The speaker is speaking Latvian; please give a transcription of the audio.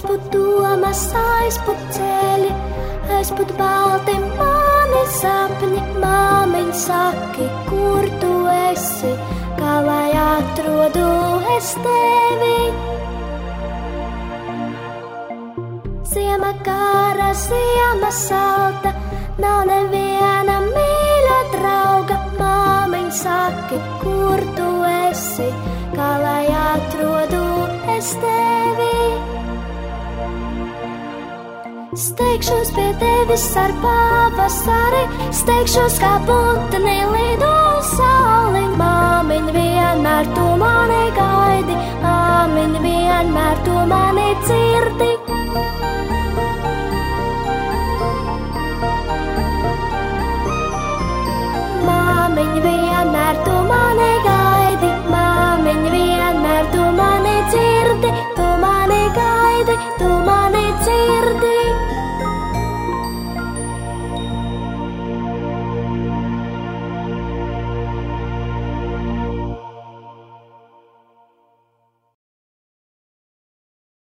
aizput domas, aizput ceļi, aizput balti mani sapņi. Māmiņ, saki, kur tu esi, kā lai atrodu es tevi. Ziema gara, ziema salta, nav neviena mīļa drauga. Māmiņ, saki, kur tu esi, kā lai atrodu es tevi. Steigšos pie tevis ar pavasari, steigšos kā putni lido sauli. Māmiņ, vienmēr tu mani gaidi, māmiņ, vienmēr tu mani dzirdi. Māmiņ, vienmēr tu